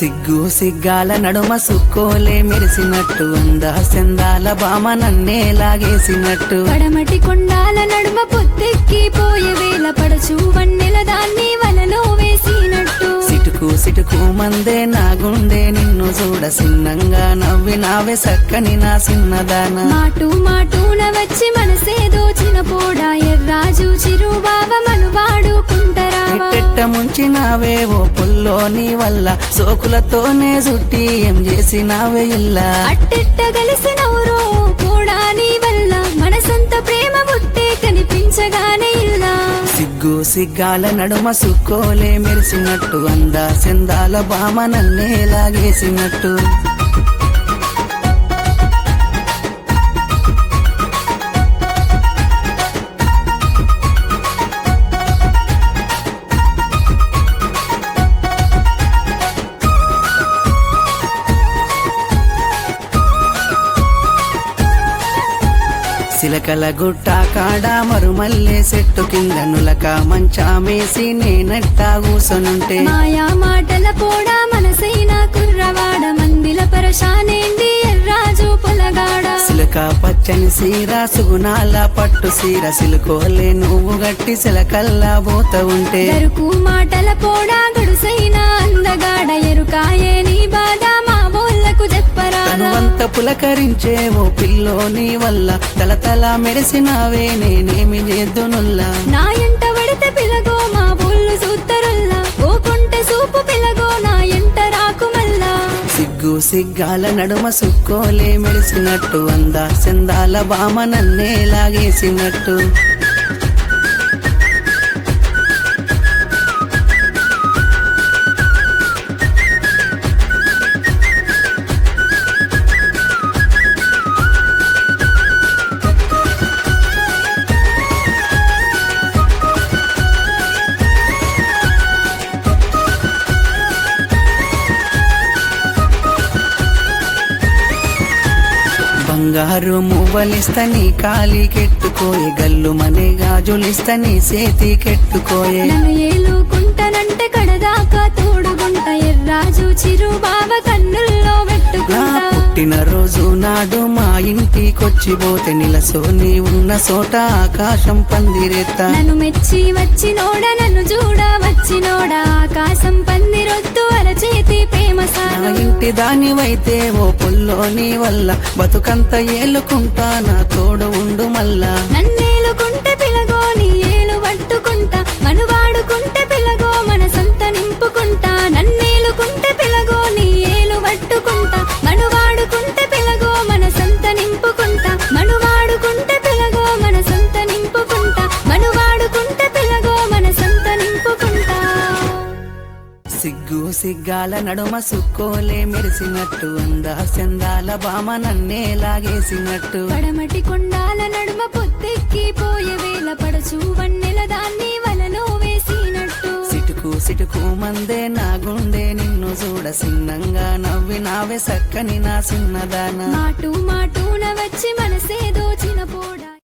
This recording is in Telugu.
సిగ్గు సిగ్గాల నడుమ సుక్కోలే మెరిసినట్టు అందా సెందాల బామ నన్నే లాగేసినట్టు పడమటి కొండాల నడుమ పొద్దెక్కి పోయే వేళ పడచు వన్నెల దాన్ని వలలో వేసినట్టు సిటుకు సిటుకు మందే నా గుండె నిన్ను చూడ సిన్నంగా నవ్వినావే సక్కని నా సిన్నదాన మాటు మాటూన వచ్చి మనసే దోచిన పోడా ఎర్రాజు చిరుబావ మనువాడుకుంటరావా ఎట్టెట్ట ముంచినావే ఓ పుల్లో నీ వల్ల సోకులతోనే చుట్టి ఏం చేసినావే ఇల్లా అట్టెట్ట కలిసినవురో కూడా నీ వల్ల మనసంత ప్రేమ పుట్టే కనిపించగానే ఇల్లా సిగ్గు సిగ్గాల నడుమ సుక్కోలే మెరిసినట్టు అందా సెందాల బామ నన్నే లాగేసినట్టు సిలకల గుట్ట కాడ మరుమల్లే చెట్టు కింద నులక మంచామేసి నేనట్టా కూసొనుంటే మాయా మాటల పోడా మనసైన కుర్రవాడ మందిల పరశానేంది ఎర్రాజు పొలగాడ సిలక పచ్చని సీర సుగుణాల పట్టు సీర సిలుకోలే నువ్వు గట్టి సిలకల్లా పోత ఉంటే గరుకు మాటల పోడా గడుసైన అందగాడ ఎరుకాయే నీ బాధ మా బోళ్లకు చెప్పరాదా తనువంత పులకరించే ఓ పిల్లో నీ వల్ల తలతల మెరిసినావే నేనేమి చేద్దునుల్లా నా ఎంట పడితే పిలగో మా బోళ్ళు సూత్తరుల్లా ఓ కొంటె సూపు పిలగో నా ఎంట రాకు మల్లా సిగ్గు సిగ్గాల నడుమ సుక్కోలే మెరిసినట్టు అందా సెందాల బామ నన్నే లాగేసినట్టు బంగారు మువ్వలిస్తని కాలికెట్టుకోయే గల్లు మనే గాజులిస్తని చేతికెట్టుకోయే నన్ను ఏలుకుంటానంటే కడదాకా తోడుగుంట ఎర్రాజు చిరుబావ కన్నుల్లో నా పెట్టుకుంటా పుట్టిన రోజు నాడు మా ఇంటికొచ్చి పోతే నిలసోని ఉన్న చోట ఆకాశం పందిరేత్తా నన్ను మెచ్చి వచ్చినోడా నన్ను చూడ వచ్చినోడా ఆకాశం పందిరొద్దు అరచేతి ప్రేమ నా సాగు ఇంటి దానివైతే ఓ పుల్లో నీ వల్ల బతుకంత ఏలుకుంటా నా తోడు ఉండు మల్లా నన్నేలుకుంటే పిలగో నీ ఏలు పట్టుకుంటా మనువాడుకుంటే పిలగో మనసంత నింపుకుంటా నన్నేలుకుంటే పిలగో నీ ఏలు పట్టుకుంటా మనువాడుకుంటే పిలగో మనసంత నింపుకుంటా మనువాడుకుంటే పిలగో మనసంత నింపుకుంటా మనువాడుకుంటే పిలగో మనసంత నింపుకుంటా సిగ్గు సిగ్గాల నడుమ సుక్కోలే మెరిసినట్టు అందా సెందాల బామ నన్నే లాగేసినట్టు పడమటి కొండాల నడుమ పొద్దెక్కి పోయే వేళ పడచు వన్నెల దాన్ని వలలో వేసినట్టు సిటుకు సిటుకు మందే నా గుండె నిన్ను చూడ సిన్నంగా నవ్వినావే సక్కని నా సిన్నదాన మాటు మాటూన వచ్చి మనసే